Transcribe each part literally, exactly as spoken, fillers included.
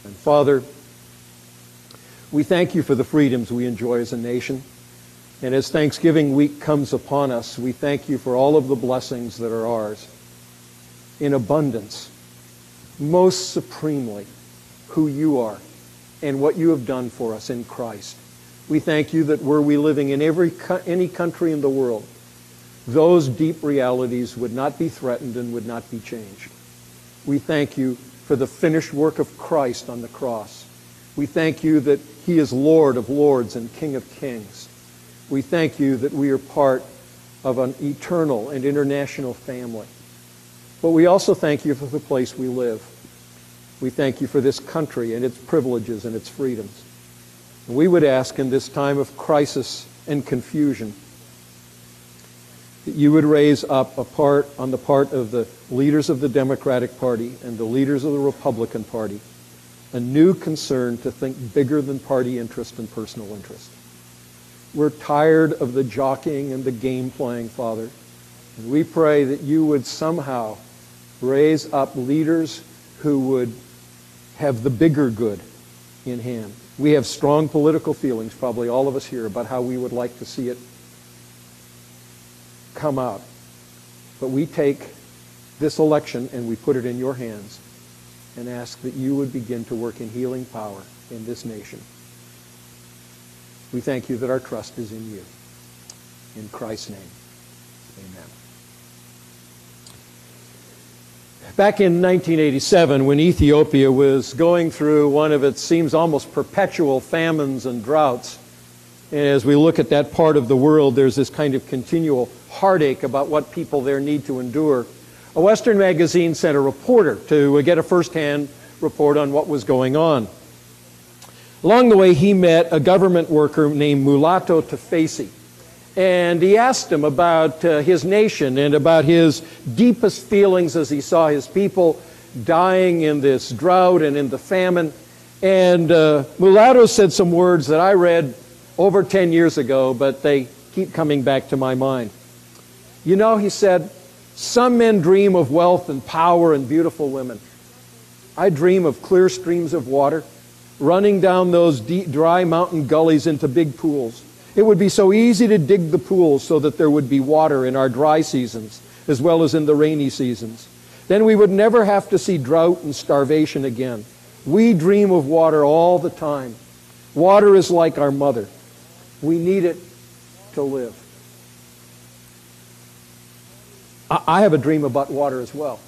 And Father, we thank you for the freedoms we enjoy as a nation. And as Thanksgiving week comes upon us, we thank you for all of the blessings that are ours in abundance, most supremely who you are and what you have done for us in Christ. We thank you that were we living in every any country in the world, those deep realities would not be threatened and would not be changed. We thank you for the finished work of Christ on the cross. We thank you that he is Lord of lords and King of kings. We thank you that we are part of an eternal and international family. But we also thank you for the place we live. We thank you for this country and its privileges and its freedoms. And we would ask in this time of crisis and confusion that you would raise up a part on the part of the leaders of the Democratic Party and the leaders of the Republican Party a new concern to think bigger than party interest and personal interest. We're tired of the jockeying and the game playing, Father. And we pray that you would somehow raise up leaders who would have the bigger good in hand. We have strong political feelings, probably all of us here, about how we would like to see it come out. But we take this election and we put it in your hands and ask that you would begin to work in healing power in this nation. We thank you that our trust is in you. In Christ's name, amen. Back in nineteen eighty-seven, when Ethiopia was going through one of its seems almost perpetual famines and droughts, and as we look at that part of the world, there's this kind of continual heartache about what people there need to endure. A Western magazine sent a reporter to get a first-hand report on what was going on. Along the way, he met a government worker named Mulatu Tafesi, and he asked him about uh, his nation and about his deepest feelings as he saw his people dying in this drought and in the famine. And uh, Mulatu said some words that I read over ten years ago, but they keep coming back to my mind. You know, he said, some men dream of wealth and power and beautiful women. I dream of clear streams of water running down those deep, dry mountain gullies into big pools. It would be so easy to dig the pools so that there would be water in our dry seasons as well as in the rainy seasons. Then we would never have to see drought and starvation again. We dream of water all the time. Water is like our mother. We need it to live. I have a dream about water as well.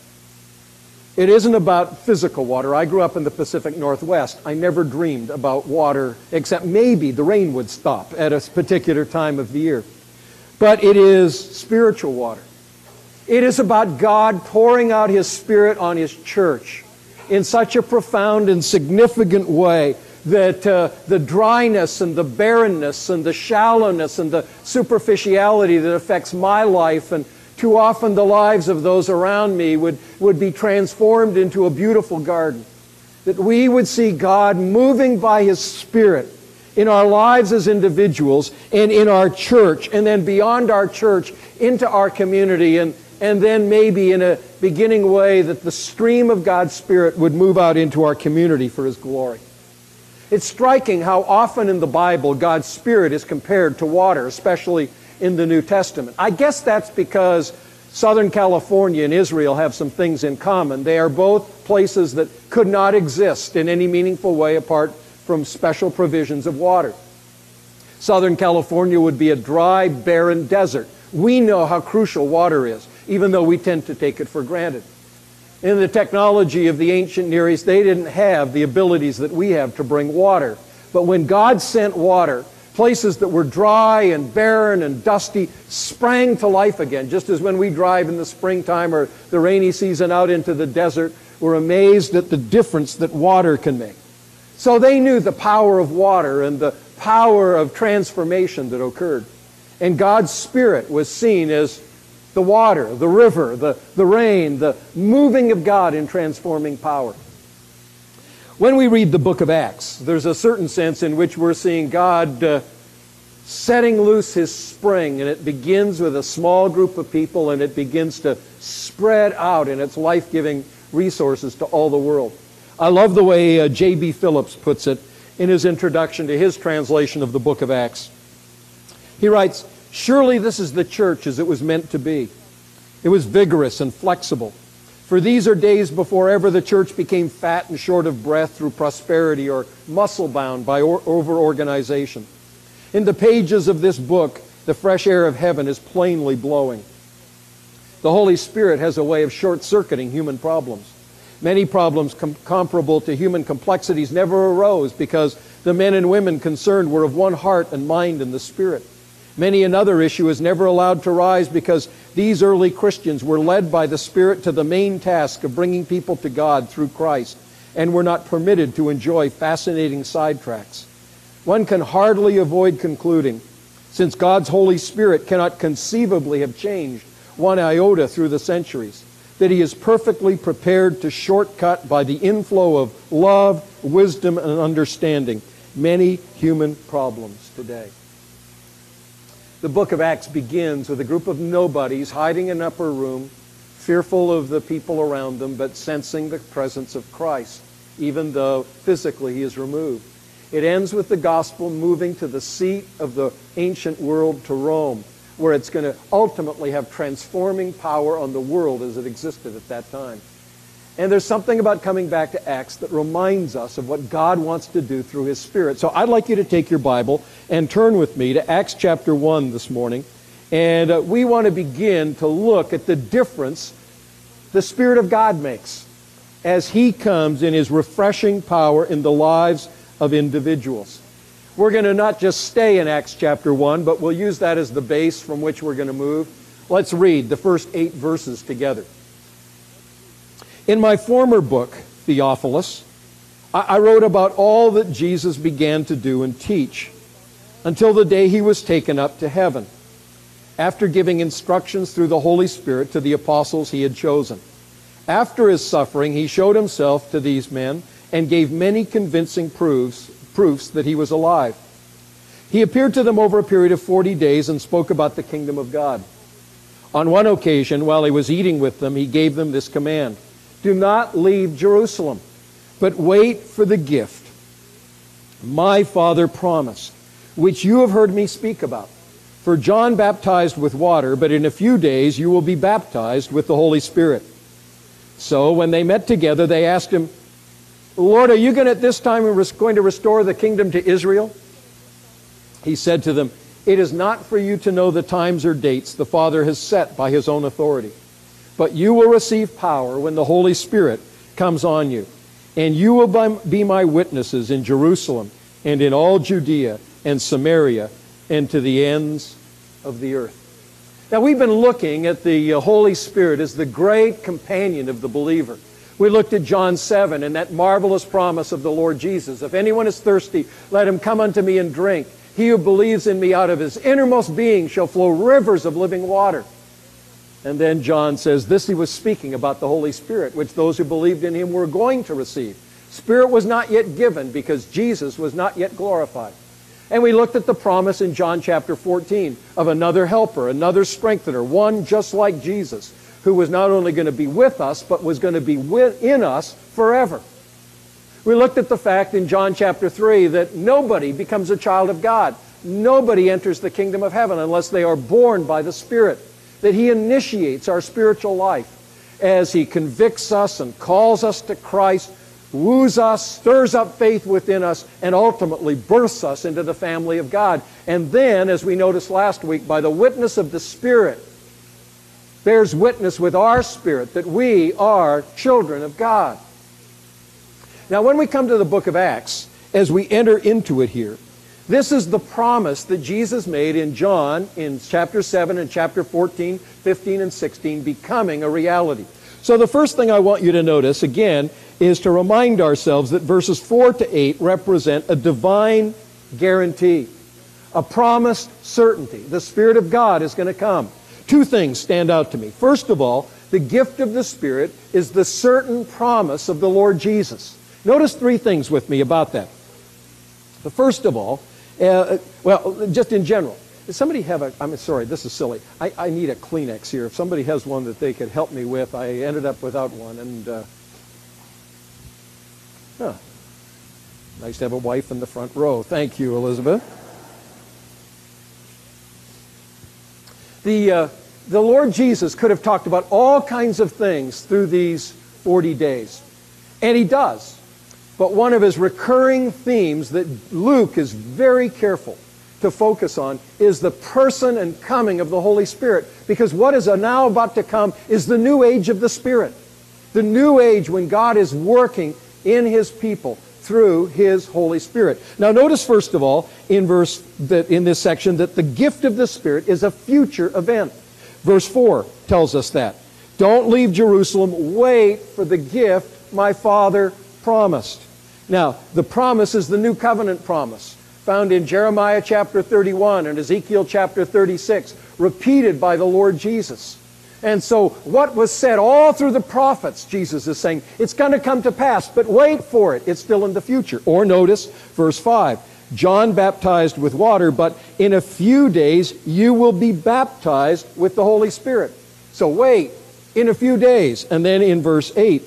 It isn't about physical water. I grew up in the Pacific Northwest. I never dreamed about water, except maybe the rain would stop at a particular time of the year. But it is spiritual water. It is about God pouring out His Spirit on His church in such a profound and significant way that uh, the dryness and the barrenness and the shallowness and the superficiality that affects my life and too often the lives of those around me would, would be transformed into a beautiful garden. That we would see God moving by His Spirit in our lives as individuals and in our church, and then beyond our church into our community, and, and then maybe in a beginning way that the stream of God's Spirit would move out into our community for His glory. It's striking how often in the Bible God's Spirit is compared to water, especially in the New Testament. I guess that's because Southern California and Israel have some things in common. They are both places that could not exist in any meaningful way apart from special provisions of water. Southern California would be a dry, barren desert. We know how crucial water is, even though we tend to take it for granted. In the technology of the ancient Near East, they didn't have the abilities that we have to bring water. But when God sent water, places that were dry and barren and dusty sprang to life again, just as when we drive in the springtime or the rainy season out into the desert, we're amazed at the difference that water can make. So they knew the power of water and the power of transformation that occurred. And God's Spirit was seen as the water, the river, the, the rain, the moving of God in transforming power. When we read the book of Acts, there's a certain sense in which we're seeing God uh, setting loose His spring, and it begins with a small group of people, and it begins to spread out in its life-giving resources to all the world. I love the way uh, J B Phillips puts it in his introduction to his translation of the book of Acts. He writes, "Surely this is the church as it was meant to be. It was vigorous and flexible. For these are days before ever the church became fat and short of breath through prosperity or muscle-bound by or- over-organization. In the pages of this book, the fresh air of heaven is plainly blowing. The Holy Spirit has a way of short-circuiting human problems. Many problems com- comparable to human complexities never arose because the men and women concerned were of one heart and mind in the Spirit. Many another issue is never allowed to rise because these early Christians were led by the Spirit to the main task of bringing people to God through Christ and were not permitted to enjoy fascinating sidetracks. One can hardly avoid concluding, since God's Holy Spirit cannot conceivably have changed one iota through the centuries, that He is perfectly prepared to shortcut by the inflow of love, wisdom, and understanding many human problems today." The book of Acts begins with a group of nobodies hiding in an upper room, fearful of the people around them, but sensing the presence of Christ, even though physically He is removed. It ends with the gospel moving to the seat of the ancient world, to Rome, where it's going to ultimately have transforming power on the world as it existed at that time. And there's something about coming back to Acts that reminds us of what God wants to do through His Spirit. So I'd like you to take your Bible and turn with me to Acts chapter one this morning. And uh, we want to begin to look at the difference the Spirit of God makes as He comes in His refreshing power in the lives of individuals. We're going to not just stay in Acts chapter one, but we'll use that as the base from which we're going to move. Let's read the first eight verses together. "In my former book, Theophilus, I wrote about all that Jesus began to do and teach until the day He was taken up to heaven, after giving instructions through the Holy Spirit to the apostles He had chosen. After His suffering, He showed Himself to these men and gave many convincing proofs, proofs that He was alive. He appeared to them over a period of forty days and spoke about the kingdom of God. On one occasion, while He was eating with them, He gave them this command: 'Do not leave Jerusalem, but wait for the gift my Father promised, which you have heard me speak about. For John baptized with water, but in a few days you will be baptized with the Holy Spirit.' So when they met together, they asked Him, 'Lord, are you going to at this time going to restore the kingdom to Israel?' He said to them, 'It is not for you to know the times or dates the Father has set by His own authority. But you will receive power when the Holy Spirit comes on you. And you will be my witnesses in Jerusalem and in all Judea and Samaria and to the ends of the earth.'" Now, we've been looking at the Holy Spirit as the great companion of the believer. We looked at John seven and that marvelous promise of the Lord Jesus. "If anyone is thirsty, let him come unto me and drink. He who believes in me, out of his innermost being shall flow rivers of living water." And then John says this, he was speaking about the Holy Spirit, which those who believed in Him were going to receive. Spirit was not yet given because Jesus was not yet glorified. And we looked at the promise in John chapter fourteen of another helper, another strengthener, one just like Jesus, who was not only going to be with us, but was going to be in us forever. We looked at the fact in John chapter three that nobody becomes a child of God. Nobody enters the kingdom of heaven unless they are born by the Spirit. That He initiates our spiritual life as He convicts us and calls us to Christ, woos us, stirs up faith within us, and ultimately births us into the family of God. And then, as we noticed last week, by the witness of the Spirit, bears witness with our spirit that we are children of God. Now, when we come to the book of Acts, as we enter into it here, this is the promise that Jesus made in John in chapter seven and chapter fourteen, fifteen, and sixteen becoming a reality. So the first thing I want you to notice, again, is to remind ourselves that verses four to eight represent a divine guarantee, a promised certainty. The Spirit of God is going to come. Two things stand out to me. First of all, the gift of the Spirit is the certain promise of the Lord Jesus. Notice three things with me about that. The first of all, Uh, well, just in general, does somebody have a, I'm sorry, this is silly. I, I need a Kleenex here. If somebody has one that they could help me with, I ended up without one. And uh, Huh. Nice to have a wife in the front row. Thank you, Elizabeth. The, uh, the Lord Jesus could have talked about all kinds of things through these forty days. And he does. But one of his recurring themes that Luke is very careful to focus on is the person and coming of the Holy Spirit. Because what is now about to come is the new age of the Spirit. The new age when God is working in his people through his Holy Spirit. Now notice first of all in verse that in this section that the gift of the Spirit is a future event. Verse four tells us that. Don't leave Jerusalem, wait for the gift my Father promised. Now, the promise is the new covenant promise found in Jeremiah chapter thirty-one and Ezekiel chapter thirty-six, repeated by the Lord Jesus. And so what was said all through the prophets, Jesus is saying, it's going to come to pass, but wait for it. It's still in the future. Or notice verse five. John baptized with water, but in a few days you will be baptized with the Holy Spirit. So wait, in a few days. And then in verse eight,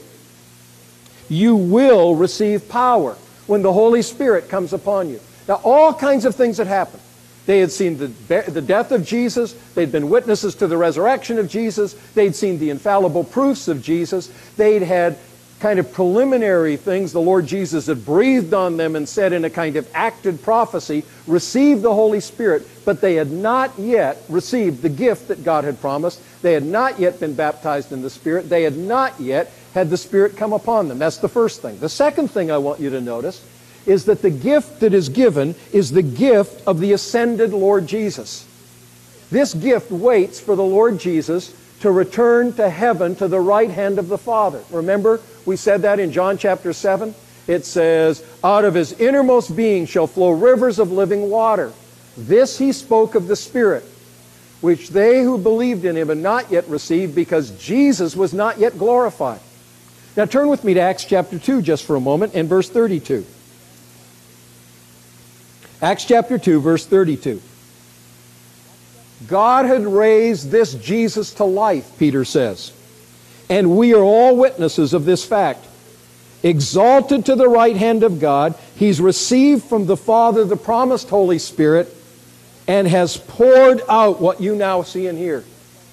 you will receive power when the Holy Spirit comes upon you. Now, all kinds of things had happened. They had seen the, the death of Jesus. They'd been witnesses to the resurrection of Jesus. They'd seen the infallible proofs of Jesus. They'd had kind of preliminary things. The Lord Jesus had breathed on them and said in a kind of acted prophecy, receive the Holy Spirit. But they had not yet received the gift that God had promised. They had not yet been baptized in the Spirit. They had not yet had the Spirit come upon them. That's the first thing. The second thing I want you to notice is that the gift that is given is the gift of the ascended Lord Jesus. This gift waits for the Lord Jesus to return to heaven to the right hand of the Father. Remember, we said that in John chapter seven. It says, out of his innermost being shall flow rivers of living water. This he spoke of the Spirit, which they who believed in him had not yet received, because Jesus was not yet glorified. Now turn with me to Acts chapter two just for a moment and verse thirty-two. Acts chapter two, verse thirty-two. God had raised this Jesus to life, Peter says. And we are all witnesses of this fact. Exalted to the right hand of God, he's received from the Father the promised Holy Spirit and has poured out what you now see and hear.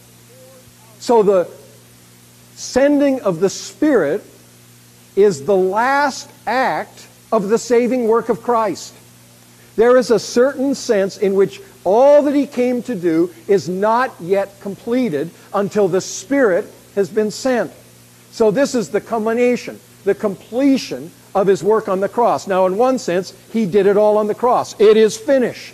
So the sending of the Spirit is the last act of the saving work of Christ. There is a certain sense in which all that he came to do is not yet completed until the Spirit has been sent. So this is the culmination, the completion of his work on the cross. Now, in one sense, he did it all on the cross. It is finished.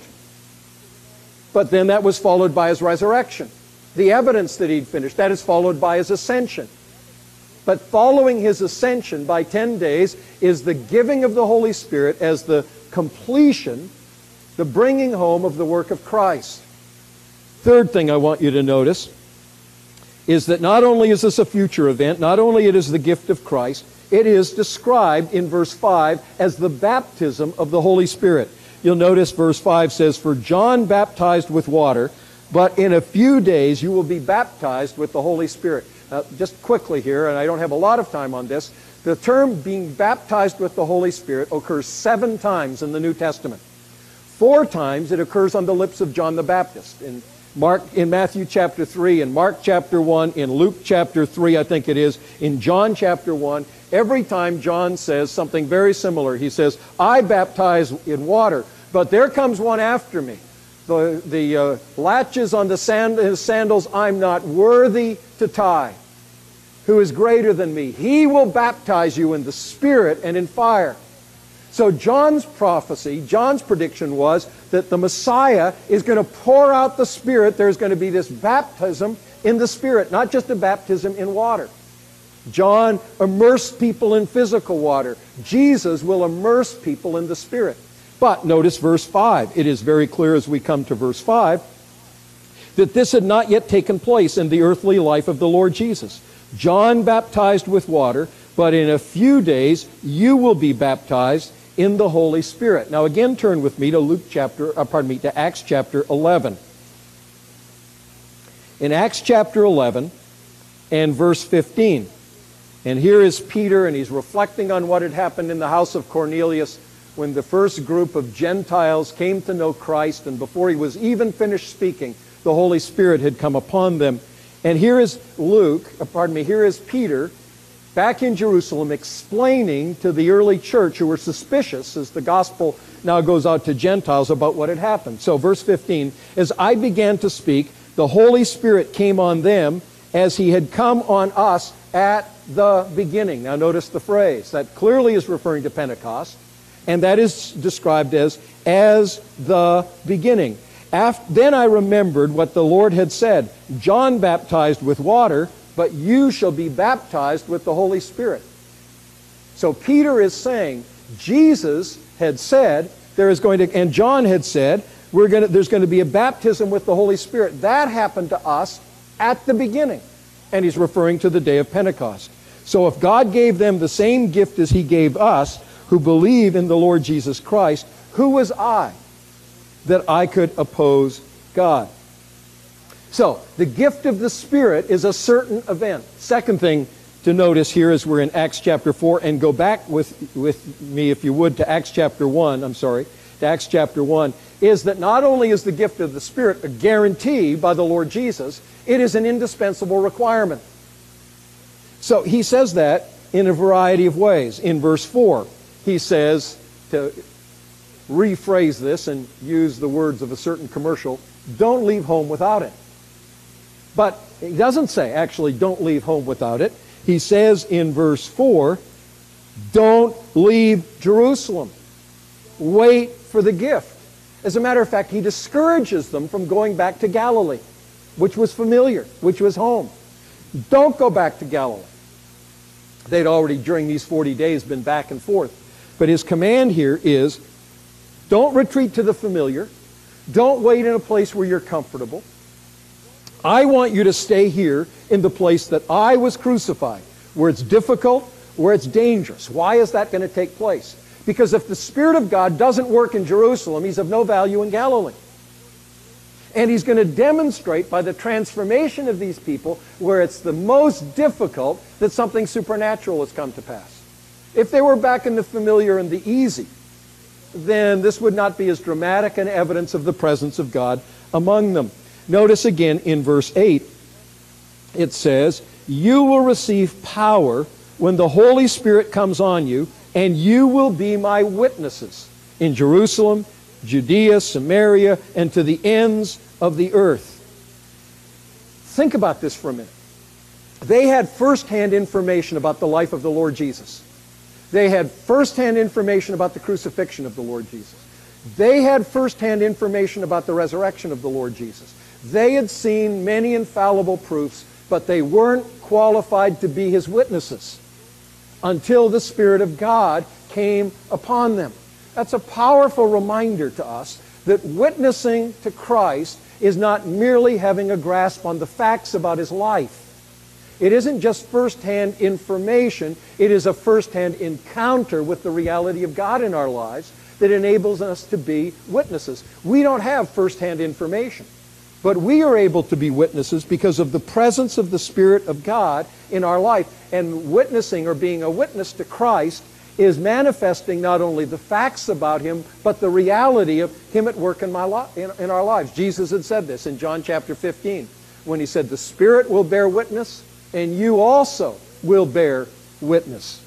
But then that was followed by his resurrection. The evidence that he'd finished, that is followed by his ascension. But following his ascension by ten days is the giving of the Holy Spirit as the completion, the bringing home of the work of Christ. Third thing I want you to notice is that not only is this a future event, not only it is the gift of Christ, it is described in verse five as the baptism of the Holy Spirit. You'll notice verse five says, for John baptized with water, but in a few days you will be baptized with the Holy Spirit. Now, just quickly here, and I don't have a lot of time on this, the term being baptized with the Holy Spirit occurs seven times in the New Testament. Four times it occurs on the lips of John the Baptist. In Mark, in Matthew chapter three, in Mark chapter one, in Luke chapter three, I think it is, in John chapter one, every time John says something very similar. He says, I baptize in water, but there comes one after me. The, the uh, latches on the sand, his sandals I'm not worthy to tie, who is greater than me. He will baptize you in the Spirit and in fire. So John's prophecy, John's prediction was that the Messiah is going to pour out the Spirit. There's going to be this baptism in the Spirit, not just a baptism in water. John immersed people in physical water. Jesus will immerse people in the Spirit. But notice verse five. It is very clear as we come to verse five that this had not yet taken place in the earthly life of the Lord Jesus. John baptized with water, but in a few days you will be baptized in the Holy Spirit. Now again, turn with me to Luke chapter, uh, pardon me, to Acts chapter eleven. In Acts chapter eleven and verse fifteen, And here is Peter, and he's reflecting on what had happened in the house of Cornelius when the first group of Gentiles came to know Christ, and before he was even finished speaking, the Holy Spirit had come upon them. And here is Luke, pardon me, here is Peter, back in Jerusalem, explaining to the early church who were suspicious as the gospel now goes out to Gentiles about what had happened. So verse fifteen, as I began to speak, the Holy Spirit came on them as he had come on us at the beginning. Now notice the phrase. That clearly is referring to Pentecost, and that is described as, as the beginning. After, then I remembered what the Lord had said, John baptized with water, but you shall be baptized with the Holy Spirit. So Peter is saying, Jesus had said, there is going to, and John had said, we're going to, there's going to be a baptism with the Holy Spirit. That happened to us at the beginning. And he's referring to the day of Pentecost. So if God gave them the same gift as he gave us, who believe in the Lord Jesus Christ, who was I that I could oppose God? So, the gift of the Spirit is a certain event. Second thing to notice here as we're in Acts chapter four, and go back with, with me, if you would, to Acts chapter one, I'm sorry, to Acts chapter one, is that not only is the gift of the Spirit a guarantee by the Lord Jesus, it is an indispensable requirement. So, he says that in a variety of ways. In verse four, he says, to rephrase this and use the words of a certain commercial, don't leave home without it. But he doesn't say, actually, don't leave home without it. He says in verse four, don't leave Jerusalem. Wait for the gift. As a matter of fact, he discourages them from going back to Galilee, which was familiar, which was home. Don't go back to Galilee. They'd already, during these forty days, been back and forth. But his command here is, don't retreat to the familiar. Don't wait in a place where you're comfortable. I want you to stay here in the place that I was crucified, where it's difficult, where it's dangerous. Why is that going to take place? Because if the Spirit of God doesn't work in Jerusalem, he's of no value in Galilee. And he's going to demonstrate by the transformation of these people where it's the most difficult that something supernatural has come to pass. If they were back in the familiar and the easy, then this would not be as dramatic an evidence of the presence of God among them. Notice again in verse eight, it says, you will receive power when the Holy Spirit comes on you, and you will be my witnesses in Jerusalem, Judea, Samaria, and to the ends of the earth. Think about this for a minute. They had first-hand information about the life of the Lord Jesus. They had first-hand information about the crucifixion of the Lord Jesus. They had first-hand information about the resurrection of the Lord Jesus. They had seen many infallible proofs, but they weren't qualified to be his witnesses until the Spirit of God came upon them. That's a powerful reminder to us that witnessing to Christ is not merely having a grasp on the facts about his life. It isn't just first-hand information, it is a first-hand encounter with the reality of God in our lives that enables us to be witnesses. We don't have first-hand information, but we are able to be witnesses because of the presence of the Spirit of God in our life. And witnessing, or being a witness to Christ, is manifesting not only the facts about him, but the reality of him at work in, my li in, in our lives. Jesus had said this in John chapter fifteen, when he said, the Spirit will bear witness, and you also will bear witness.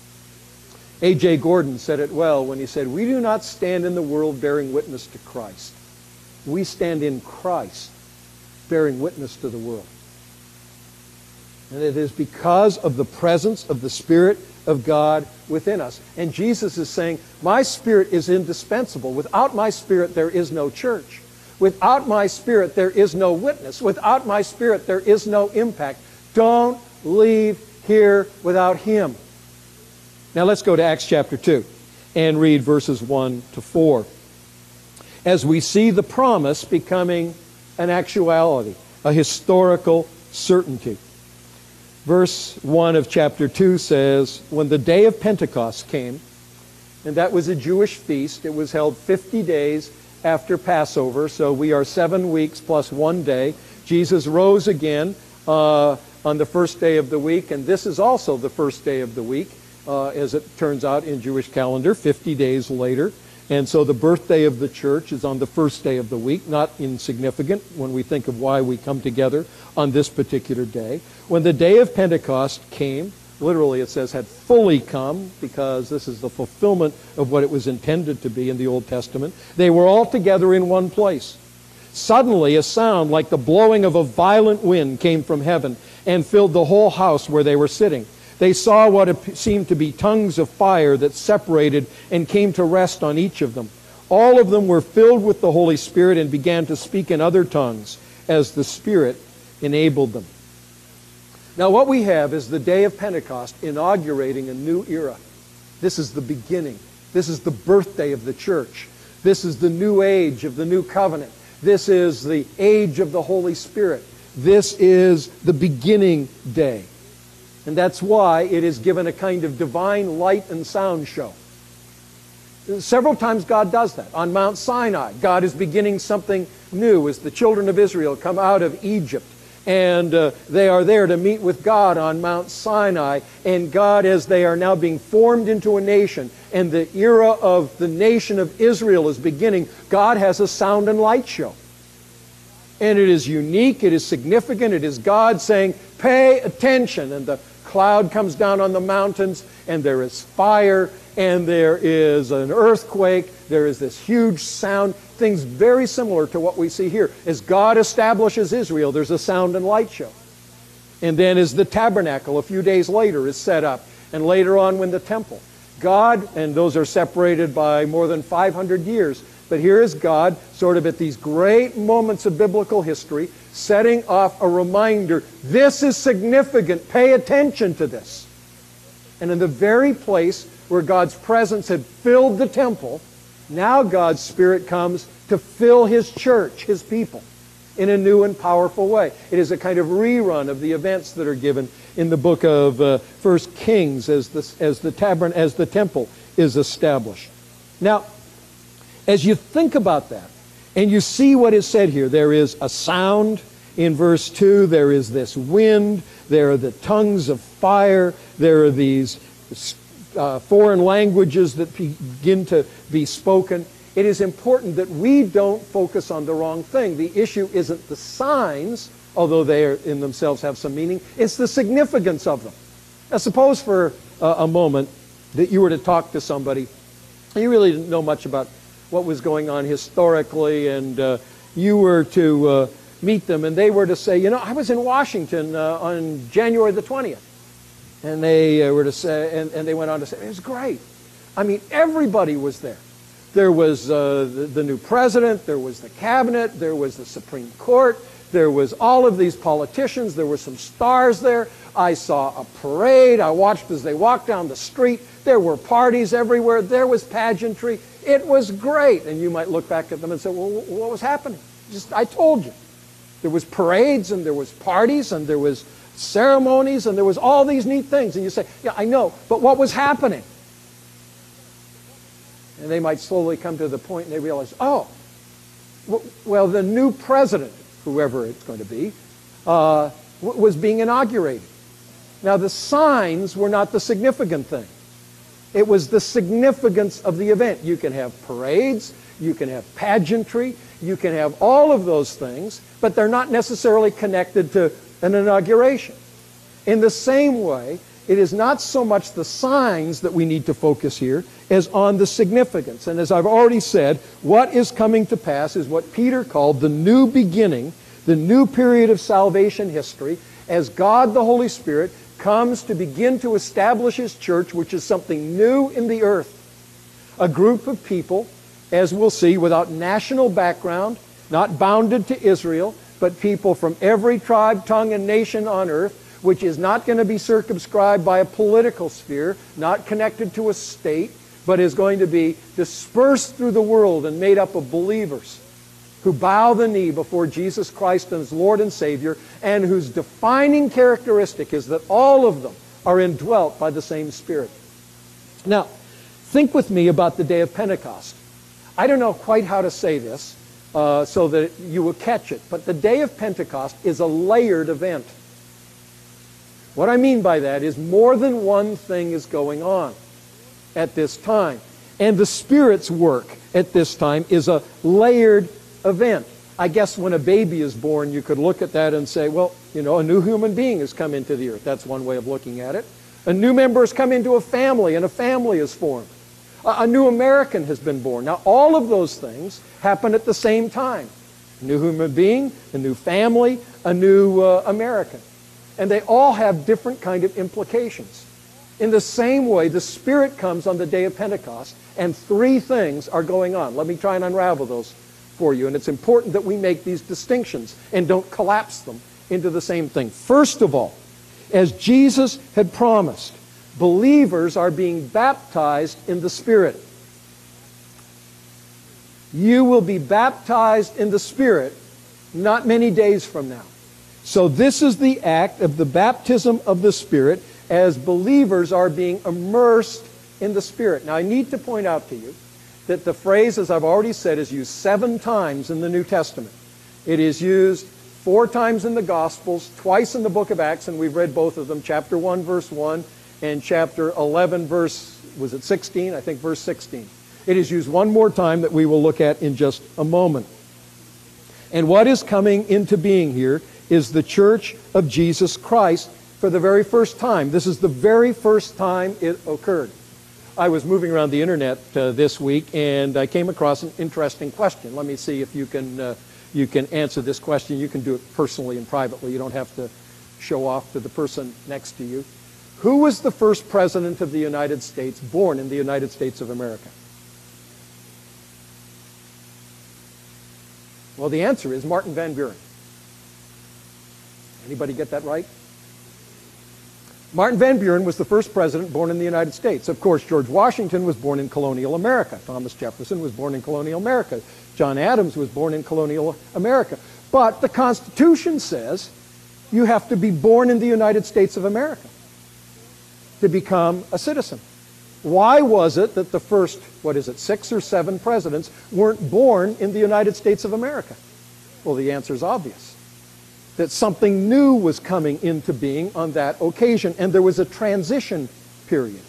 A J Gordon said it well when he said, we do not stand in the world bearing witness to Christ. We stand in Christ bearing witness to the world. And it is because of the presence of the Spirit of God within us. And Jesus is saying, my Spirit is indispensable. Without my Spirit, there is no church. Without my Spirit, there is no witness. Without my Spirit, there is no impact. Don't leave here without him. Now let's go to Acts chapter two and read verses one to four. As we see the promise becoming an actuality, a historical certainty. Verse one of chapter two says, when the day of Pentecost came, and that was a Jewish feast, it was held fifty days after Passover, so we are seven weeks plus one day. Jesus rose again uh, on the first day of the week, and this is also the first day of the week, uh, as it turns out in Jewish calendar, fifty days later. And so the birthday of the church is on the first day of the week, not insignificant when we think of why we come together on this particular day. When the day of Pentecost came, literally it says had fully come, because this is the fulfillment of what it was intended to be in the Old Testament, they were all together in one place. Suddenly a sound like the blowing of a violent wind came from heaven and filled the whole house where they were sitting. They saw what seemed to be tongues of fire that separated and came to rest on each of them. All of them were filled with the Holy Spirit and began to speak in other tongues as the Spirit enabled them. Now what we have is the day of Pentecost inaugurating a new era. This is the beginning. This is the birthday of the church. This is the new age of the new covenant. This is the age of the Holy Spirit. This is the beginning day. And that's why it is given a kind of divine light and sound show. Several times God does that. On Mount Sinai, God is beginning something new as the children of Israel come out of Egypt. And uh, they are there to meet with God on Mount Sinai. And God, as they are now being formed into a nation, and the era of the nation of Israel is beginning, God has a sound and light show. And it is unique, it is significant, it is God saying, pay attention. And the cloud comes down on the mountains, and there is fire, and there is an earthquake, there is this huge sound, things very similar to what we see here. As God establishes Israel, there's a sound and light show. And then as the tabernacle a few days later is set up, and later on when the temple, God, and those are separated by more than five hundred years, but here is God, sort of at these great moments of biblical history, setting off a reminder, this is significant, pay attention to this. And in the very place where God's presence had filled the temple, now God's Spirit comes to fill His church, His people, in a new and powerful way. It is a kind of rerun of the events that are given in the book of uh, First Kings as the, as, the tabern- as the temple is established. Now, as you think about that, and you see what is said here, there is a sound in verse two, there is this wind, there are the tongues of fire, there are these uh, foreign languages that begin to be spoken. It is important that we don't focus on the wrong thing. The issue isn't the signs, although they are in themselves have some meaning, it's the significance of them. Now suppose for uh, a moment that you were to talk to somebody, and you really didn't know much about what was going on historically, and uh, you were to uh, meet them, and they were to say, you know, I was in Washington uh, on January the twentieth. And they uh, were to say, and, and they went on to say, it was great. I mean, everybody was there. There was uh, the, the new president, there was the cabinet, there was the Supreme Court, there was all of these politicians, there were some stars there. I saw a parade, I watched as they walked down the street, there were parties everywhere, there was pageantry. It was great. And you might look back at them and say, well, what was happening? Just, I told you. There was parades, and there was parties, and there was ceremonies, and there was all these neat things. And you say, yeah, I know, but what was happening? And they might slowly come to the point and they realize, oh, well, the new president, whoever it's going to be, uh, was being inaugurated. Now, the signs were not the significant thing. It was the significance of the event. You can have parades, you can have pageantry, you can have all of those things, but they're not necessarily connected to an inauguration. In the same way, it is not so much the signs that we need to focus here as on the significance. And as I've already said, what is coming to pass is what Peter called the new beginning, the new period of salvation history, as God the Holy Spirit comes to begin to establish His church, which is something new in the earth. A group of people, as we'll see, without national background, not bounded to Israel, but people from every tribe, tongue, and nation on earth, which is not going to be circumscribed by a political sphere, not connected to a state, but is going to be dispersed through the world and made up of believers who bow the knee before Jesus Christ as Lord and Savior, and whose defining characteristic is that all of them are indwelt by the same Spirit. Now, think with me about the day of Pentecost. I don't know quite how to say this uh, so that you will catch it, but the day of Pentecost is a layered event. What I mean by that is more than one thing is going on at this time. And the Spirit's work at this time is a layered event. I guess when a baby is born, you could look at that and say, well, you know, a new human being has come into the earth. That's one way of looking at it. A new member has come into a family, and a family is formed. A, a new American has been born. Now, all of those things happen at the same time. A new human being, a new family, a new uh, American. And they all have different kind of implications. In the same way, the Spirit comes on the day of Pentecost, and three things are going on. Let me try and unravel those for you. And it's important that we make these distinctions and don't collapse them into the same thing. First of all, as Jesus had promised, believers are being baptized in the Spirit. You will be baptized in the Spirit not many days from now. So this is the act of the baptism of the Spirit as believers are being immersed in the Spirit. Now I need to point out to you that the phrase, as I've already said, is used seven times in the New Testament. It is used four times in the Gospels, twice in the book of Acts, and we've read both of them, chapter one, verse one, and chapter eleven, verse, was it sixteen? I think verse sixteen. It is used one more time that we will look at in just a moment. And what is coming into being here is the Church of Jesus Christ for the very first time. This is the very first time it occurred. I was moving around the internet uh, this week, and I came across an interesting question. Let me see if you can, uh, you can answer this question. You can do it personally and privately. You don't have to show off to the person next to you. Who was the first president of the United States born in the United States of America? Well, the answer is Martin Van Buren. Anybody get that right? Martin Van Buren was the first president born in the United States. Of course, George Washington was born in colonial America. Thomas Jefferson was born in colonial America. John Adams was born in colonial America. But the Constitution says you have to be born in the United States of America to become a citizen. Why was it that the first, what is it, six or seven presidents weren't born in the United States of America? Well, the answer is obvious. That something new was coming into being on that occasion, and there was a transition period.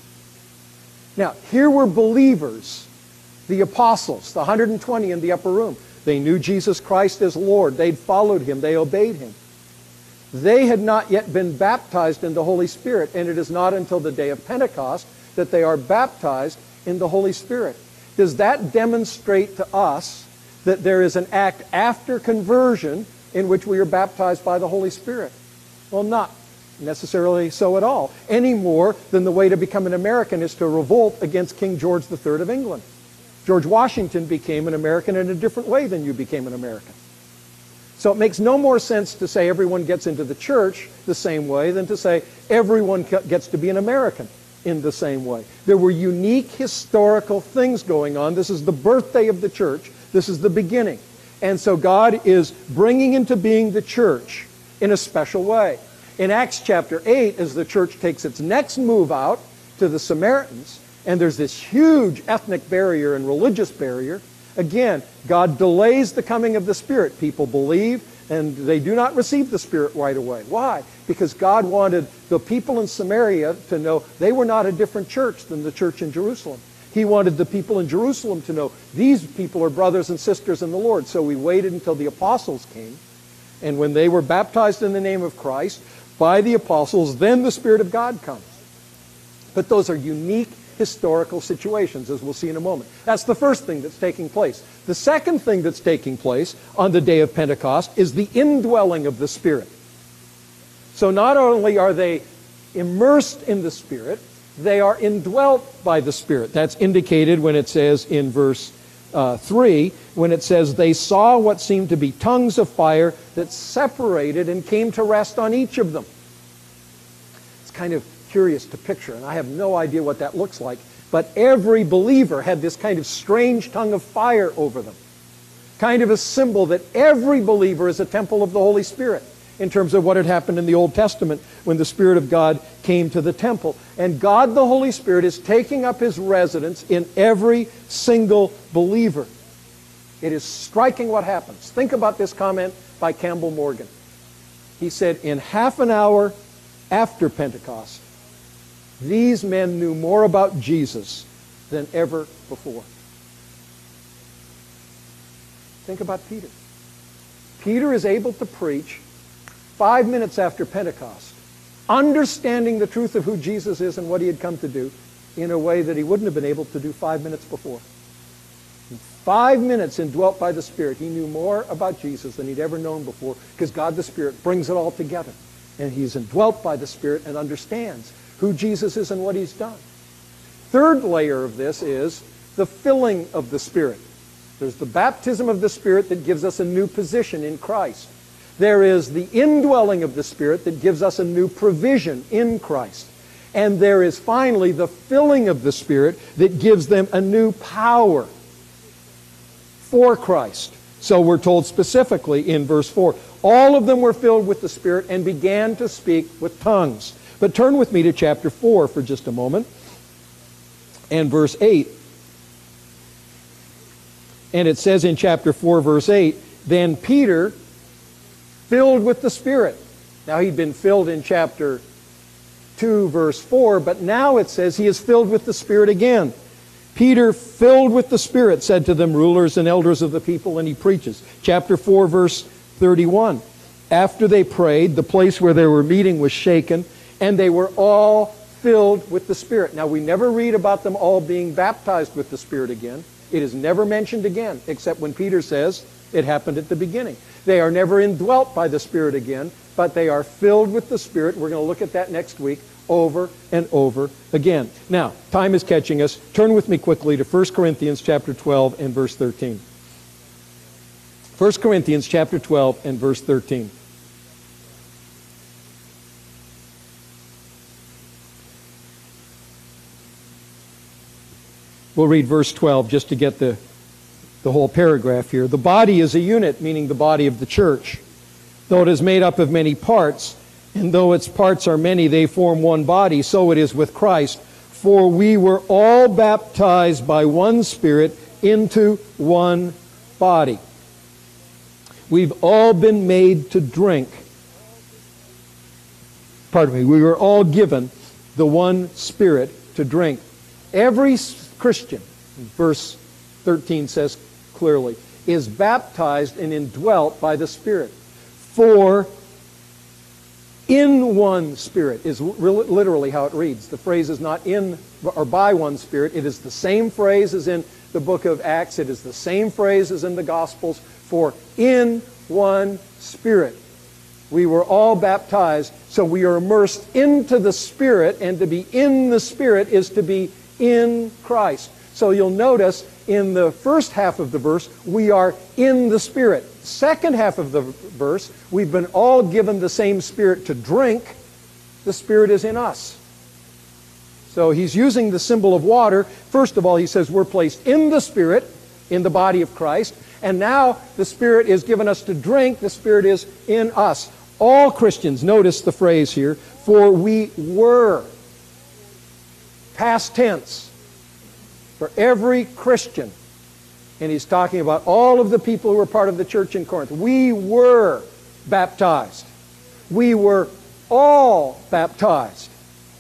Now, here were believers, the apostles, the one hundred twenty in the upper room. They knew Jesus Christ as Lord. They'd followed Him. They obeyed Him. They had not yet been baptized in the Holy Spirit, and it is not until the day of Pentecost that they are baptized in the Holy Spirit. Does that demonstrate to us that there is an act after conversion in which we are baptized by the Holy Spirit? Well, not necessarily so at all, any more than the way to become an American is to revolt against King George the Third of England. George Washington became an American in a different way than you became an American. So it makes no more sense to say everyone gets into the church the same way than to say everyone gets to be an American in the same way. There were unique historical things going on. This is the birthday of the church. This is the beginning. And so God is bringing into being the church in a special way. In Acts chapter eight, as the church takes its next move out to the Samaritans, and there's this huge ethnic barrier and religious barrier, again, God delays the coming of the Spirit. People believe, and they do not receive the Spirit right away. Why? Because God wanted the people in Samaria to know they were not a different church than the church in Jerusalem. He wanted the people in Jerusalem to know these people are brothers and sisters in the Lord. So we waited until the apostles came. And when they were baptized in the name of Christ by the apostles, then the Spirit of God comes. But those are unique historical situations, as we'll see in a moment. That's the first thing that's taking place. The second thing that's taking place on the day of Pentecost is the indwelling of the Spirit. So not only are they immersed in the Spirit, they are indwelt by the Spirit. That's indicated when it says in verse uh, three, when it says, they saw what seemed to be tongues of fire that separated and came to rest on each of them. It's kind of curious to picture, and I have no idea what that looks like, but every believer had this kind of strange tongue of fire over them. Kind of a symbol that every believer is a temple of the Holy Spirit, in terms of what had happened in the Old Testament when the Spirit of God came to the temple. And God the Holy Spirit is taking up His residence in every single believer. It is striking what happens. Think about this comment by Campbell Morgan. He said, in half an hour after Pentecost, these men knew more about Jesus than ever before. Think about Peter. Peter is able to preach five minutes after Pentecost, understanding the truth of who Jesus is and what he had come to do in a way that he wouldn't have been able to do five minutes before. In five minutes, indwelt by the Spirit, he knew more about Jesus than he'd ever known before, because God the Spirit brings it all together. And he's indwelt by the Spirit and understands who Jesus is and what he's done. Third layer of this is the filling of the Spirit. There's the baptism of the Spirit that gives us a new position in Christ. There is the indwelling of the Spirit that gives us a new provision in Christ. And there is finally the filling of the Spirit that gives them a new power for Christ. So we're told specifically in verse four, all of them were filled with the Spirit and began to speak with tongues. But turn with me to chapter four for just a moment and verse eight. And it says in chapter four, verse eight, then Peter, filled with the Spirit. Now he'd been filled in chapter two, verse four, but now it says he is filled with the Spirit again. Peter, filled with the Spirit, said to them, rulers and elders of the people, and he preaches. Chapter four, verse thirty-one. After they prayed, the place where they were meeting was shaken, and they were all filled with the Spirit. Now we never read about them all being baptized with the Spirit again. It is never mentioned again, except when Peter says it happened at the beginning. They are never indwelt by the Spirit again, but they are filled with the Spirit. We're going to look at that next week over and over again. Now, time is catching us. Turn with me quickly to First Corinthians chapter twelve and verse thirteen. First Corinthians chapter twelve and verse thirteen. We'll read verse twelve just to get the, the whole paragraph here. The body is a unit, meaning the body of the church. Though it is made up of many parts, and though its parts are many, they form one body, so it is with Christ. For we were all baptized by one Spirit into one body. We've all been made to drink. Pardon me. We were all given the one Spirit to drink. Every Christian, verse thirteen says clearly, is baptized and indwelt by the Spirit. For in one Spirit is literally how it reads. The phrase is not in or by one Spirit. It is the same phrase as in the book of Acts. It is the same phrase as in the Gospels. For in one Spirit. We were all baptized, so we are immersed into the Spirit, and to be in the Spirit is to be in Christ. So you'll notice in the first half of the verse, we are in the Spirit. Second half of the verse, we've been all given the same Spirit to drink. The Spirit is in us. So he's using the symbol of water. First of all, he says we're placed in the Spirit, in the body of Christ. And now the Spirit is given us to drink. The Spirit is in us. All Christians, notice the phrase here, for we were. Past tense. For every Christian. And he's talking about all of the people who were part of the church in Corinth. We were baptized. We were all baptized.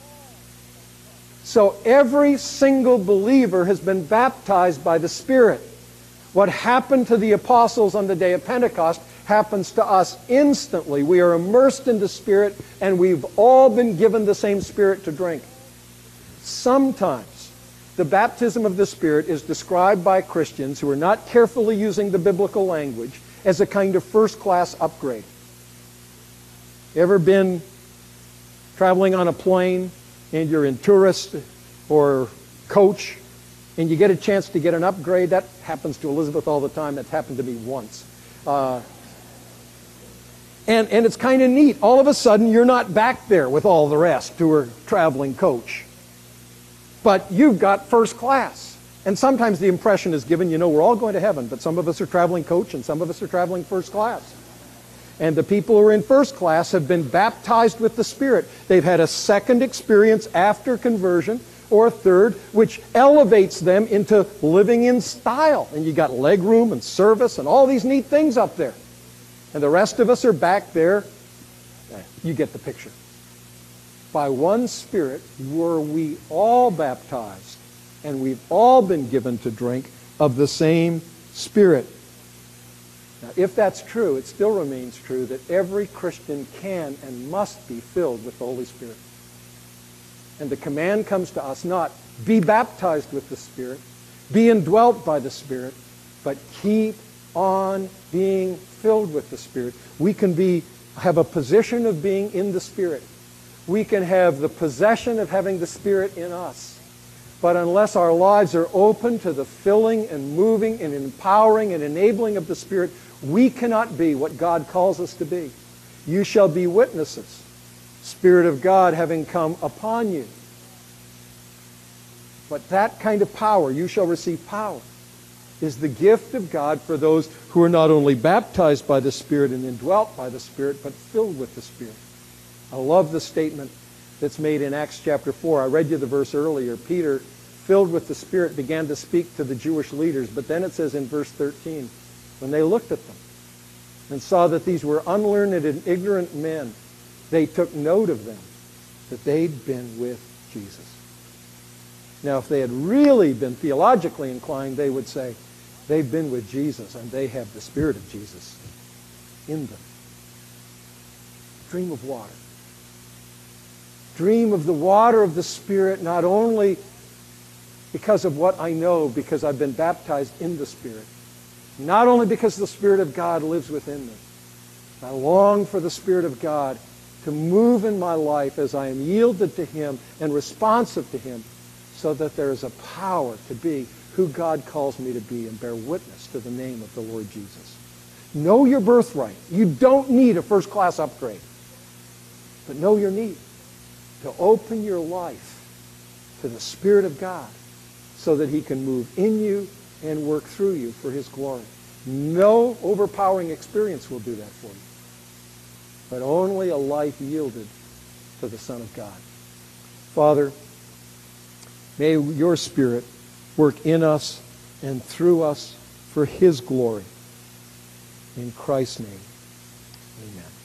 So every single believer has been baptized by the Spirit. What happened to the apostles on the day of Pentecost happens to us instantly. We are immersed in the Spirit, and we've all been given the same Spirit to drink. Sometimes the baptism of the Spirit is described by Christians who are not carefully using the biblical language as a kind of first-class upgrade. Ever been traveling on a plane and you're in tourist or coach and you get a chance to get an upgrade? That happens to Elizabeth all the time. That's happened to me once. Uh, and, and it's kind of neat. All of a sudden, you're not back there with all the rest who are traveling coach. But you've got first class. And sometimes the impression is given, you know, we're all going to heaven, but some of us are traveling coach and some of us are traveling first class. And the people who are in first class have been baptized with the Spirit. They've had a second experience after conversion, or a third, which elevates them into living in style. And you got leg room and service and all these neat things up there. And the rest of us are back there. You get the picture. by one Spirit were we all baptized, and we've all been given to drink of the same Spirit. Now, if that's true, it still remains true that every Christian can and must be filled with the Holy Spirit. And the command comes to us not, be baptized with the Spirit, be indwelt by the Spirit, but keep on being filled with the Spirit. We can be, have a position of being in the Spirit. We can have the possession of having the Spirit in us. But unless our lives are open to the filling and moving and empowering and enabling of the Spirit, we cannot be what God calls us to be. You shall be witnesses, Spirit of God having come upon you. But that kind of power, you shall receive power, is the gift of God for those who are not only baptized by the Spirit and indwelt by the Spirit, but filled with the Spirit. I love the statement that's made in Acts chapter four. I read you the verse earlier. Peter, filled with the Spirit, began to speak to the Jewish leaders. But then it says in verse thirteen, when they looked at them and saw that these were unlearned and ignorant men, they took note of them, that they'd been with Jesus. Now, if they had really been theologically inclined, they would say, they've been with Jesus and they have the Spirit of Jesus in them. Dream of water. Dream of the water of the Spirit, not only because of what I know, because I've been baptized in the Spirit, not only because the Spirit of God lives within me. I long for the Spirit of God to move in my life as I am yielded to Him and responsive to Him, so that there is a power to be who God calls me to be and bear witness to the name of the Lord Jesus. Know your birthright. You don't need a first-class upgrade. But know your need to open your life to the Spirit of God so that He can move in you and work through you for His glory. No overpowering experience will do that for you, but only a life yielded to the Son of God. Father, may your Spirit work in us and through us for His glory. In Christ's name, amen.